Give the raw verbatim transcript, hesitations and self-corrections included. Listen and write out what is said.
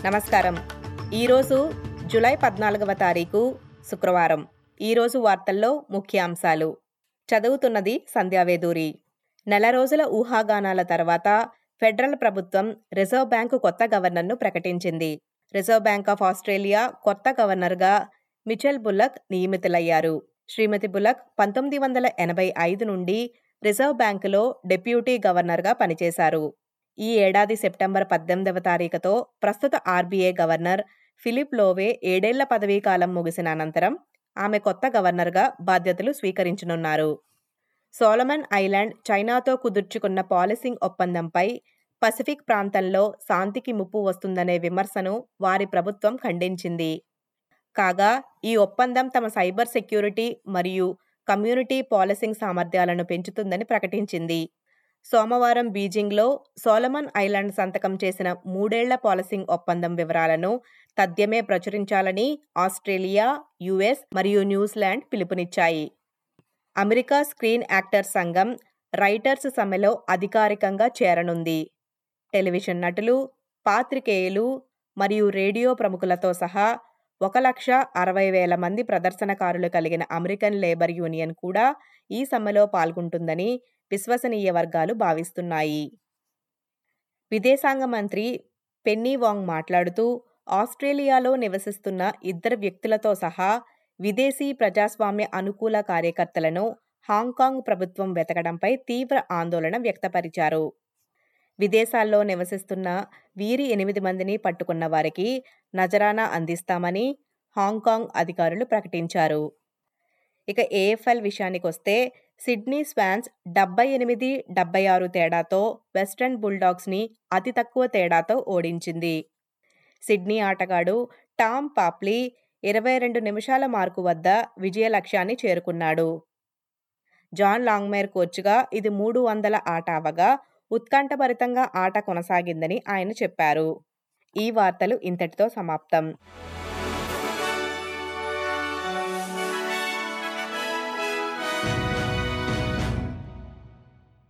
నమస్కారం. ఈరోజు జూలై పద్నాలుగవ తారీఖు శుక్రవారం. ఈరోజు వార్తల్లో ముఖ్యాంశాలు. చదువుతున్నది సంధ్యావేదూరి. నెల రోజుల ఊహాగానాల తర్వాత ఫెడరల్ ప్రభుత్వం రిజర్వ్ బ్యాంకు కొత్త గవర్నర్ను ప్రకటించింది. రిజర్వ్ బ్యాంక్ ఆఫ్ ఆస్ట్రేలియా కొత్త గవర్నర్గా మిచెల్ బుల్లక్ నియమితులయ్యారు. శ్రీమతి బుల్లక్ పంతొమ్మిది వందల ఎనభై ఐదు నుండి రిజర్వ్ బ్యాంకులో డెప్యూటీ గవర్నర్గా పనిచేశారు. ఈ ఏడాది సెప్టెంబర్ పద్దెనిమిదవ తారీఖుతో ప్రస్తుత ఆర్బీఐ గవర్నర్ ఫిలిప్ లోవే ఏడేళ్ల పదవీకాలం ముగిసిన అనంతరం ఆమె కొత్త గవర్నర్గా బాధ్యతలు స్వీకరించనున్నారు. సోలమన్ ఐలాండ్ చైనాతో కుదుర్చుకున్న పాలసింగ్ ఒప్పందంపై పసిఫిక్ ప్రాంతంలో శాంతికి ముప్పు వస్తుందనే విమర్శను వారి ప్రభుత్వం ఖండించింది. కాగా ఈ ఒప్పందం తమ సైబర్ సెక్యూరిటీ మరియు కమ్యూనిటీ పాలసింగ్ సామర్థ్యాలను పెంచుతుందని ప్రకటించింది. సోమవారం బీజింగ్లో సోలమన్ ఐలాండ్ సంతకం చేసిన మూడేళ్ల పాలసింగ్ ఒప్పందం వివరాలను తథ్యమే ప్రచురించాలని ఆస్ట్రేలియా, యుఎస్ మరియు న్యూజిలాండ్ పిలుపునిచ్చాయి. అమెరికా స్క్రీన్ యాక్టర్స్ సంఘం రైటర్స్ సమ్మెలో అధికారికంగా చేరనుంది. టెలివిజన్ నటులు, పాత్రికేయులు మరియు రేడియో ప్రముఖులతో సహా ఒక లక్ష అరవై వేల మంది ప్రదర్శనకారులు కలిగిన అమెరికన్ లేబర్ యూనియన్ కూడా ఈ సమ్మెలో పాల్గొంటుందని విశ్వసనీయ వర్గాలు భావిస్తున్నాయి. విదేశాంగ మంత్రి పెన్నీ వాంగ్ మాట్లాడుతూ ఆస్ట్రేలియాలో నివసిస్తున్న ఇద్దరు వ్యక్తులతో సహా విదేశీ ప్రజాస్వామ్య అనుకూల కార్యకర్తలను హాంకాంగ్ ప్రభుత్వం వెతకడంపై తీవ్ర ఆందోళన వ్యక్తపరిచారు. విదేశాల్లో నివసిస్తున్న వీరి ఎనిమిది మందిని పట్టుకున్న వారికి నజరానా అందిస్తామని హాంకాంగ్ అధికారులు ప్రకటించారు. ఇక ఏఎఫ్ఎల్ విషయానికొస్తే సిడ్నీ స్వాన్స్ డెబ్బై ఎనిమిది డెబ్బై ఆరు తేడాతో వెస్టర్న్ బుల్డాగ్స్ని అతి తక్కువ తేడాతో ఓడించింది. సిడ్నీ ఆటగాడు టామ్ పాప్లీ ఇరవై రెండు నిమిషాల మార్కు వద్ద విజయ లక్ష్యాన్ని చేరుకున్నాడు. జాన్ లాంగ్మేర్ కోచ్గా ఇది మూడు వందల ఆట అవగా ఉత్కంఠభరితంగా ఆట కొనసాగిందని ఆయన చెప్పారు. ఈ వార్తలు ఇంతటితో సమాప్తం.